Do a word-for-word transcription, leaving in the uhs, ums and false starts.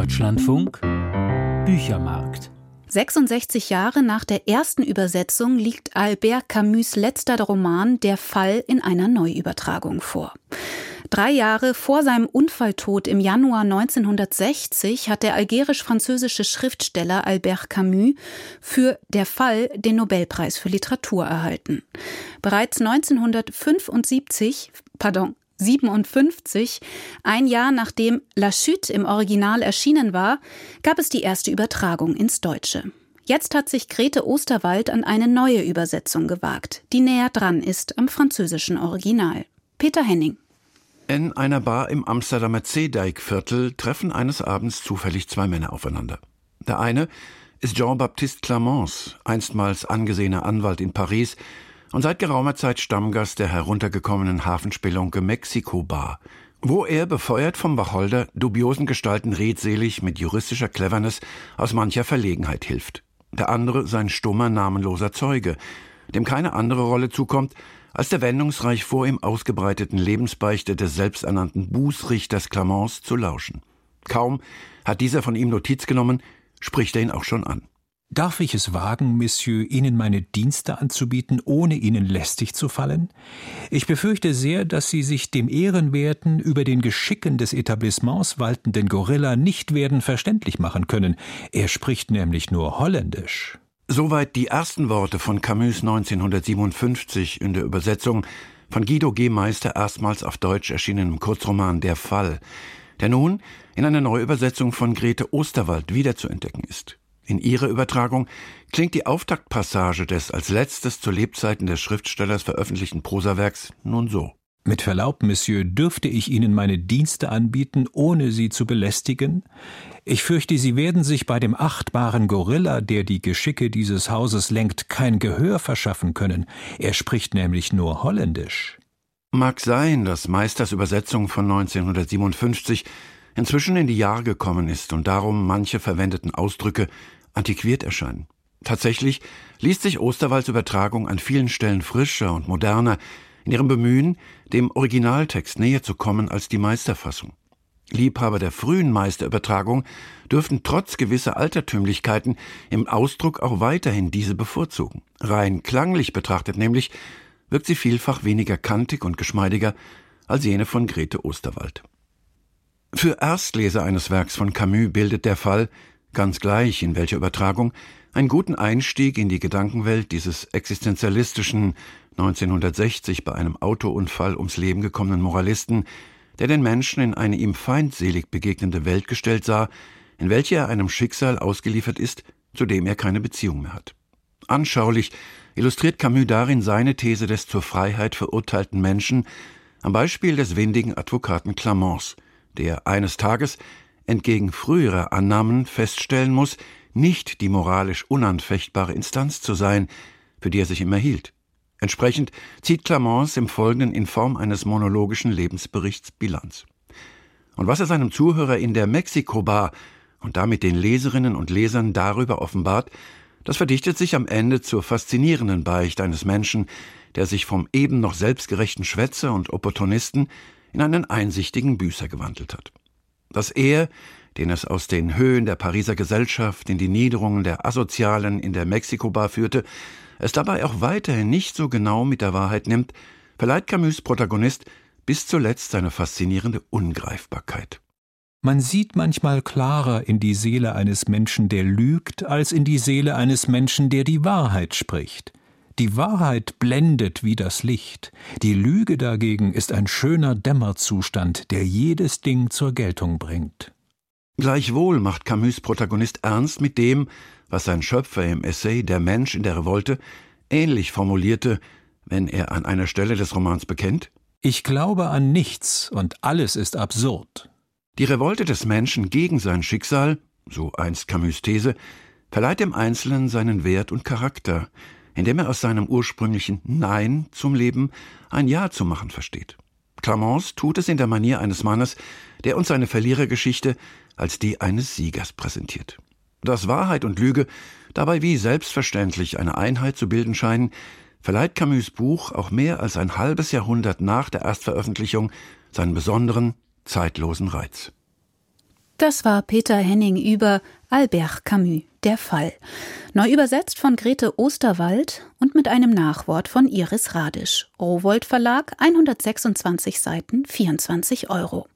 Deutschlandfunk Büchermarkt. sechsundsechzig Jahre nach der ersten Übersetzung liegt Albert Camus' letzter Roman Der Fall in einer Neuübertragung vor. Drei Jahre vor seinem Unfalltod im Januar neunzehnhundertsechzig hat der algerisch-französische Schriftsteller Albert Camus für Der Fall den Nobelpreis für Literatur erhalten. Bereits neunzehnhundertfünfundsiebzig, pardon, siebenundfünfzig, ein Jahr nachdem La Chute im Original erschienen war, gab es die erste Übertragung ins Deutsche. Jetzt hat sich Grete Osterwald an eine neue Übersetzung gewagt, die näher dran ist am französischen Original. Peter Henning. In einer Bar im Amsterdamer Zeedijkviertel treffen eines Abends zufällig zwei Männer aufeinander. Der eine ist Jean-Baptiste Clamence, einstmals angesehener Anwalt in Paris und seit geraumer Zeit Stammgast der heruntergekommenen Hafenspelunke Mexiko Bar, wo er, befeuert vom Wacholder, dubiosen Gestalten redselig mit juristischer Cleverness aus mancher Verlegenheit hilft. Der andere sein stummer, namenloser Zeuge, dem keine andere Rolle zukommt, als der wendungsreich vor ihm ausgebreiteten Lebensbeichte des selbsternannten Bußrichters Clamence zu lauschen. Kaum hat dieser von ihm Notiz genommen, spricht er ihn auch schon an. »Darf ich es wagen, Monsieur, Ihnen meine Dienste anzubieten, ohne Ihnen lästig zu fallen? Ich befürchte sehr, dass Sie sich dem ehrenwerten, über den Geschicken des Etablissements waltenden Gorilla nicht werden verständlich machen können. Er spricht nämlich nur Holländisch.« Soweit die ersten Worte von Camus neunzehnhundertsiebenundfünfzig in der Übersetzung von Guido G. Meister erstmals auf Deutsch erschienenem Kurzroman Der Fall, der nun in einer Neuübersetzung von Grete Osterwald wiederzuentdecken ist. In ihrer Übertragung klingt die Auftaktpassage des als letztes zu Lebzeiten des Schriftstellers veröffentlichten Prosawerks nun so. »Mit Verlaub, Monsieur, dürfte ich Ihnen meine Dienste anbieten, ohne Sie zu belästigen? Ich fürchte, Sie werden sich bei dem achtbaren Gorilla, der die Geschicke dieses Hauses lenkt, kein Gehör verschaffen können. Er spricht nämlich nur Holländisch.« Mag sein, dass Meisters Übersetzung von neunzehnhundertsiebenundfünfzig inzwischen in die Jahre gekommen ist und darum manche verwendeten Ausdrücke antiquiert erscheinen. Tatsächlich liest sich Osterwalds Übertragung an vielen Stellen frischer und moderner, in ihrem Bemühen, dem Originaltext näher zu kommen als die Meisterfassung. Liebhaber der frühen Meisterübertragung dürften trotz gewisser Altertümlichkeiten im Ausdruck auch weiterhin diese bevorzugen. Rein klanglich betrachtet nämlich wirkt sie vielfach weniger kantig und geschmeidiger als jene von Grete Osterwald. Für Erstleser eines Werks von Camus bildet Der Fall, ganz gleich in welcher Übertragung, einen guten Einstieg in die Gedankenwelt dieses existenzialistischen, neunzehnhundertsechzig bei einem Autounfall ums Leben gekommenen Moralisten, der den Menschen in eine ihm feindselig begegnende Welt gestellt sah, in welche er einem Schicksal ausgeliefert ist, zu dem er keine Beziehung mehr hat. Anschaulich illustriert Camus darin seine These des zur Freiheit verurteilten Menschen am Beispiel des windigen Advokaten Clamence, der eines Tages, entgegen früherer Annahmen, feststellen muss, nicht die moralisch unanfechtbare Instanz zu sein, für die er sich immer hielt. Entsprechend zieht Clamence im Folgenden in Form eines monologischen Lebensberichts Bilanz. Und was er seinem Zuhörer in der Mexiko-Bar und damit den Leserinnen und Lesern darüber offenbart, das verdichtet sich am Ende zur faszinierenden Beichte eines Menschen, der sich vom eben noch selbstgerechten Schwätzer und Opportunisten in einen einsichtigen Büßer gewandelt hat. Dass er, den es aus den Höhen der Pariser Gesellschaft in die Niederungen der Asozialen in der Mexiko-Bar führte, es dabei auch weiterhin nicht so genau mit der Wahrheit nimmt, verleiht Camus' Protagonist bis zuletzt seine faszinierende Ungreifbarkeit. Man sieht manchmal klarer in die Seele eines Menschen, der lügt, als in die Seele eines Menschen, der die Wahrheit spricht. Die Wahrheit blendet wie das Licht. Die Lüge dagegen ist ein schöner Dämmerzustand, der jedes Ding zur Geltung bringt. Gleichwohl macht Camus' Protagonist ernst mit dem, was sein Schöpfer im Essay »Der Mensch in der Revolte« ähnlich formulierte, wenn er an einer Stelle des Romans bekennt: »Ich glaube an nichts und alles ist absurd.« Die Revolte des Menschen gegen sein Schicksal, so einst Camus' These, verleiht dem Einzelnen seinen Wert und Charakter, indem er aus seinem ursprünglichen Nein zum Leben ein Ja zu machen versteht. Clamence tut es in der Manier eines Mannes, der uns seine Verlierergeschichte als die eines Siegers präsentiert. Dass Wahrheit und Lüge dabei wie selbstverständlich eine Einheit zu bilden scheinen, verleiht Camus' Buch auch mehr als ein halbes Jahrhundert nach der Erstveröffentlichung seinen besonderen, zeitlosen Reiz. Das war Peter Henning über Albert Camus, Der Fall. Neu übersetzt von Grete Osterwald und mit einem Nachwort von Iris Radisch. Rowohlt Verlag, hundertsechsundzwanzig Seiten, vierundzwanzig Euro.